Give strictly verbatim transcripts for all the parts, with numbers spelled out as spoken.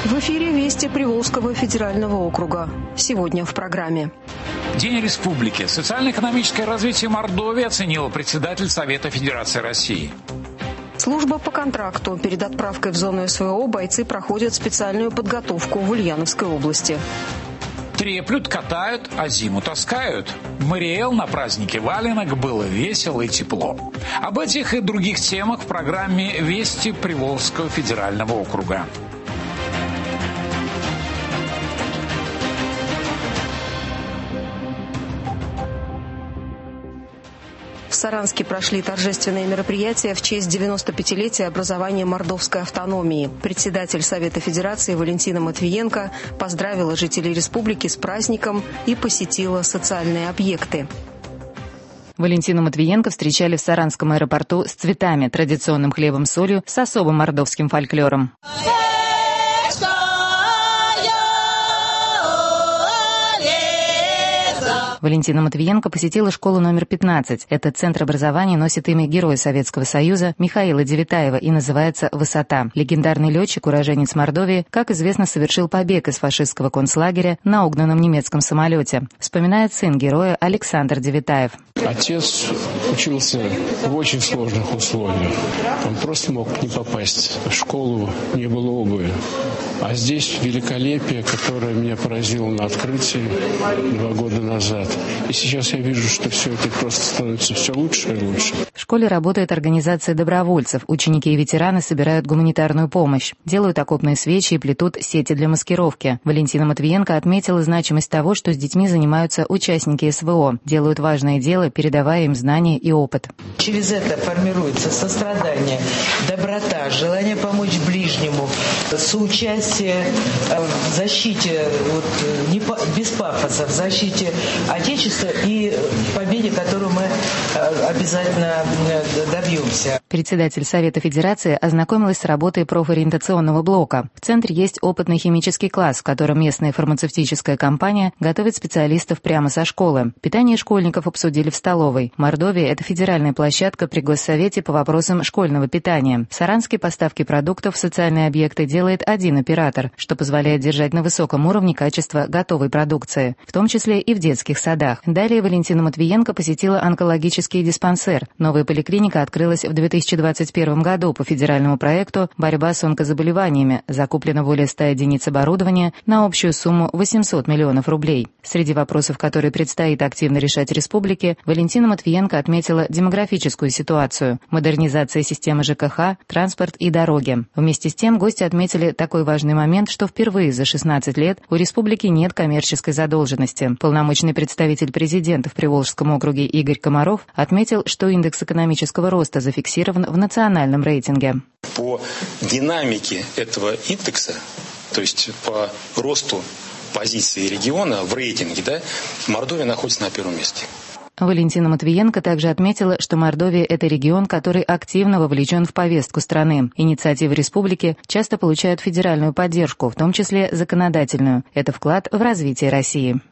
В эфире «Вести Приволжского федерального округа». Сегодня в программе. День республики. Социально-экономическое развитие Мордовии оценила председатель Совета Федерации России. Служба по контракту. Перед отправкой в зону СВО бойцы проходят специальную подготовку в Ульяновской области. Треплют, катают, а зиму таскают. В Мариэл на празднике валенок было весело и тепло. Об этих и других темах в программе «Вести Приволжского федерального округа». В Саранске прошли торжественные мероприятия в честь девяностопятилетия образования мордовской автономии. Председатель Совета Федерации Валентина Матвиенко поздравила жителей республики с праздником и посетила социальные объекты. Валентину Матвиенко встречали в Саранском аэропорту с цветами, традиционным хлебом с солью, с особым мордовским фольклором. Валентина Матвиенко посетила школу номер пятнадцать. Этот центр образования носит имя Героя Советского Союза Михаила Девятаева и называется «Высота». Легендарный летчик, уроженец Мордовии, как известно, совершил побег из фашистского концлагеря на угнанном немецком самолете. Вспоминает сын героя Александр Девятаев. Отец учился в очень сложных условиях. Он просто мог не попасть в школу, не было обуви. А здесь великолепие, которое меня поразило на открытии два года назад. И сейчас я вижу, что все это просто становится все лучше и лучше. В школе работает организация добровольцев. Ученики и ветераны собирают гуманитарную помощь. Делают окопные свечи и плетут сети для маскировки. Валентина Матвиенко отметила значимость того, что с детьми занимаются участники СВО. Делают важное дело, передавая им знания и опыт. Через это формируется сострадание, доброта, желание помочь ближнему, соучастие в защите, вот, не по, без пафоса, в защите Отечества и победе, которую мы обязательно добьемся. Председатель Совета Федерации ознакомилась с работой профориентационного блока. В центре есть опытный химический класс, в котором местная фармацевтическая компания готовит специалистов прямо со школы. Питание школьников обсудили в столовой. Мордовия – это федеральная площадка при Госсовете по вопросам школьного питания. В Саранске поставки продуктов в социальные объекты делает один оператор, что позволяет держать на высоком уровне качество готовой продукции, в том числе и в детских садах. Далее Валентина Матвиенко посетила онкологический диспансер. Новая поликлиника открылась в две тысячи двадцать первом году по федеральному проекту «Борьба с онкозаболеваниями». Закуплено более ста единиц оборудования на общую сумму восемьсот миллионов рублей. Среди вопросов, которые предстоит активно решать республике, Валентина Матвиенко отметила демографическую ситуацию, модернизация системы ЖКХ, транспорт и дороги. Вместе с тем гости отметили такой важный момент, что впервые за шестнадцать лет у республики нет коммерческой задолженности. Полномочный представитель президента в Приволжском округе Игорь Комаров отметил, что индекс экономического роста зафиксирован в национальном рейтинге. По динамике этого индекса, то есть по росту позиции региона в рейтинге, да, Мордовия находится на первом месте. Валентина Матвиенко также отметила, что Мордовия – это регион, который активно вовлечен в повестку страны. Инициативы республики часто получают федеральную поддержку, в том числе законодательную. Это вклад в развитие России.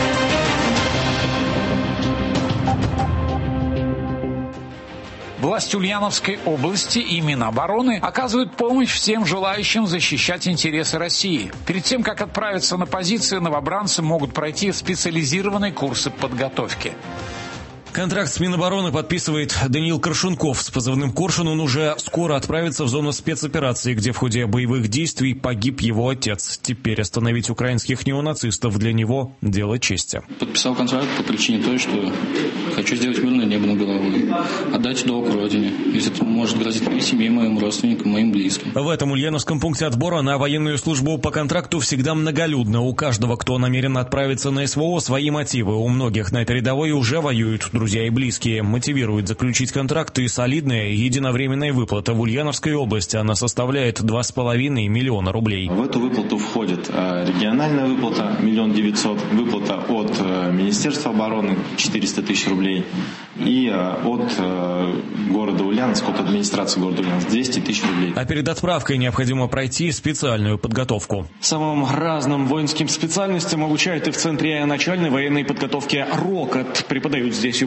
Власти Ульяновской области и Минобороны оказывают помощь всем желающим защищать интересы России. Перед тем, как отправиться на позиции, новобранцы могут пройти специализированные курсы подготовки. Контракт с Минобороны подписывает Даниил Коршунков. С позывным «Коршун» он уже скоро отправится в зону спецоперации, где в ходе боевых действий погиб его отец. Теперь остановить украинских неонацистов для него – дело чести. Подписал контракт по причине той, что хочу сделать мирное небо над головой, отдать долг родине, если это может грозить моей семье, моим родственникам, моим близким. В этом ульяновском пункте отбора на военную службу по контракту всегда многолюдно. У каждого, кто намерен отправиться на СВО, свои мотивы. У многих на этой рядовой уже воюют друзья и близкие. Мотивирует заключить контракт и солидная единовременная выплата. В Ульяновской области она составляет два с половиной миллиона рублей. В эту выплату входит региональная выплата миллион девятьсот, выплата от Министерства обороны четыреста тысяч рублей и от города Ульяновск, от администрации города Ульяновск двести тысяч рублей. А перед отправкой необходимо пройти специальную подготовку. Самым разным воинским специальностям обучают и в Центре начальной военной подготовки «Рокот». Преподают здесь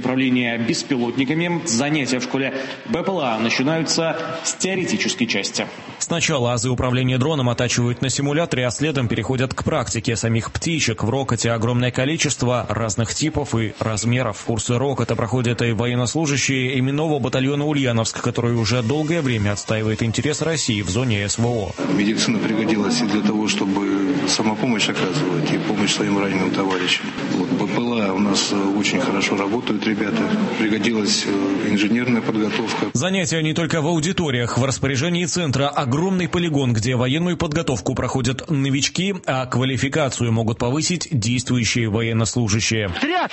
управления беспилотниками. Занятия в школе БПЛА начинаются с теоретической части. Сначала азы управления дроном оттачивают на симуляторе, а следом переходят к практике самих птичек. В рокоте огромное количество разных типов и размеров. Курсы рокота проходят и военнослужащие именного батальона «Ульяновск», который уже долгое время отстаивает интерес России в зоне СВО. Медицина пригодилась и для того, чтобы самопомощь оказывать и помощь своим раненым товарищам. Вот, БПЛА у нас очень хорошо работают ребята. Пригодилась инженерная подготовка. Занятия не только в аудиториях. В распоряжении центра огромный полигон, где военную подготовку проходят новички, а квалификацию могут повысить действующие военнослужащие. Вперед!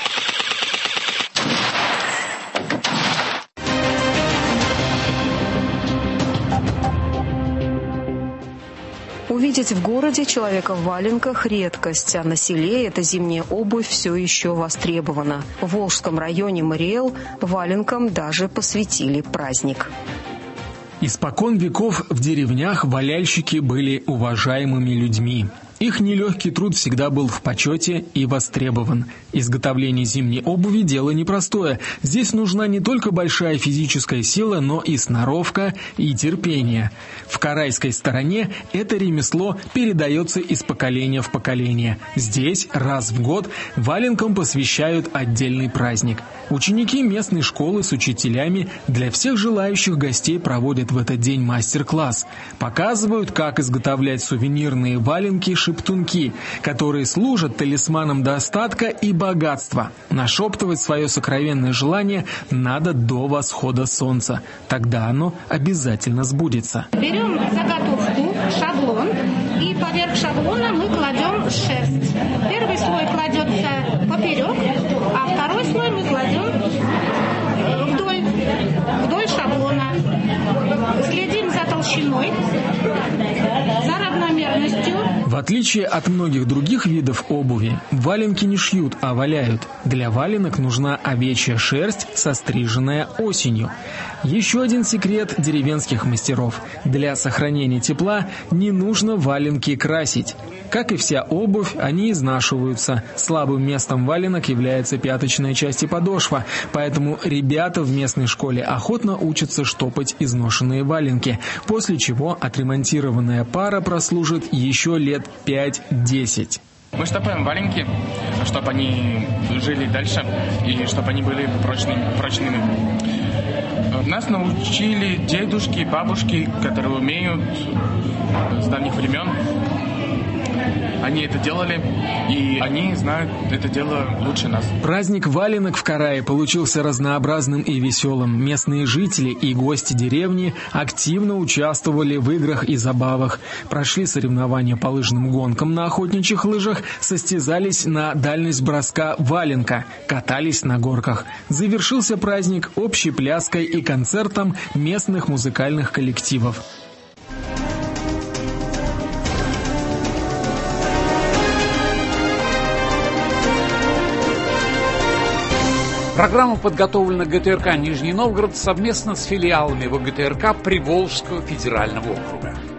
Увидеть в городе человека в валенках – редкость, а на селе эта зимняя обувь все еще востребована. В Волжском районе Мариэл валенкам даже посвятили праздник. Испокон веков в деревнях валяльщики были уважаемыми людьми. Их нелегкий труд всегда был в почете и востребован. Изготовление зимней обуви – дело непростое. Здесь нужна не только большая физическая сила, но и сноровка и терпение. В карайской стороне это ремесло передается из поколения в поколение. Здесь раз в год валенкам посвящают отдельный праздник. Ученики местной школы с учителями для всех желающих гостей проводят в этот день мастер-класс. Показывают, как изготовлять сувенирные валенки шептунки, которые служат талисманом достатка и богатства. Нашептывать свое сокровенное желание надо до восхода солнца. Тогда оно обязательно сбудется. Берем заготовку, шаблон, и поверх шаблона мы кладем шерсть. Первый слой кладется поперек, а второй слой мы кладем вдоль, вдоль шаблона. Следим за толщиной, за равномерностью. В отличие от многих других видов обуви, валенки не шьют, а валяют. Для валенок нужна овечья шерсть, состриженная осенью. Еще один секрет деревенских мастеров. Для сохранения тепла не нужно валенки красить. Как и вся обувь, они изнашиваются. Слабым местом валенок является пяточная часть и подошва, поэтому ребята в местной школе охотно учатся штопать изношенные валенки, после чего отремонтированная пара прослужит еще лет пять-десять. Мы штопаем валенки, чтобы они жили дальше и чтобы они были прочными. прочными. Нас научили дедушки, бабушки, которые умеют с давних времен. Они это делали, и они знают это дело лучше нас. Праздник валенок в Карае получился разнообразным и веселым. Местные жители и гости деревни активно участвовали в играх и забавах. Прошли соревнования по лыжным гонкам на охотничьих лыжах, состязались на дальность броска валенка, катались на горках. Завершился праздник общей пляской и концертом местных музыкальных коллективов. Программа подготовлена ГТРК «Нижний Новгород» совместно с филиалами ВГТРК Приволжского федерального округа.